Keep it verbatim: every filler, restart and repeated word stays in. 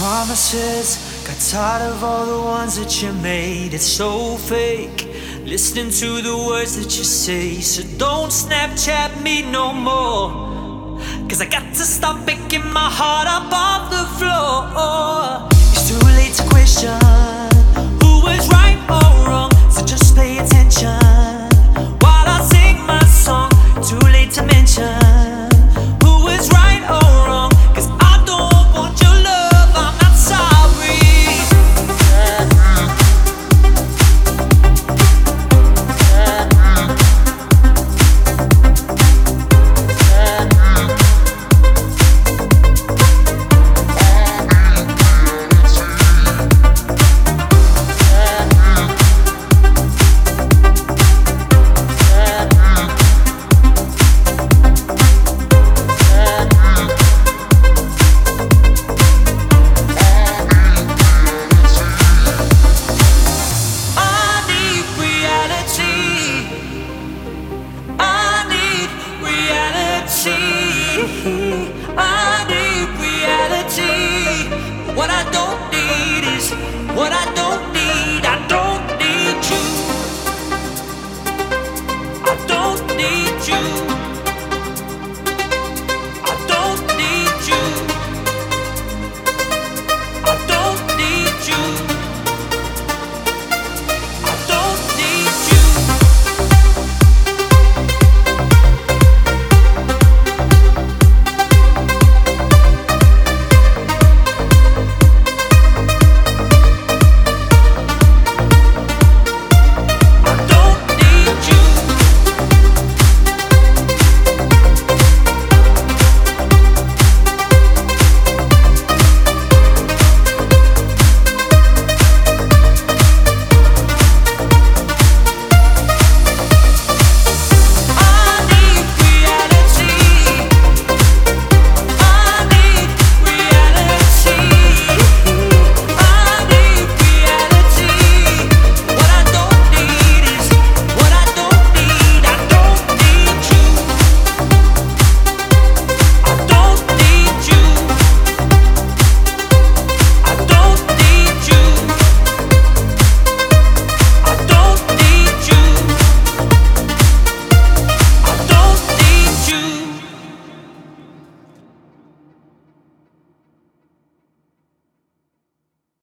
Promises, got tired of all the ones that you made. It's so fake, listening to the words that you say. So don't Snapchat me no more, cause I got to stop picking my heart up off the floor. It's too late to question who was right or wrong, so just pay attention while I sing my song. Too late to mention who was right or wrong, cause I don't want your love, I'm not sorry. I need reality. What I don't need is what I don't need. I don't need you. I don't need you.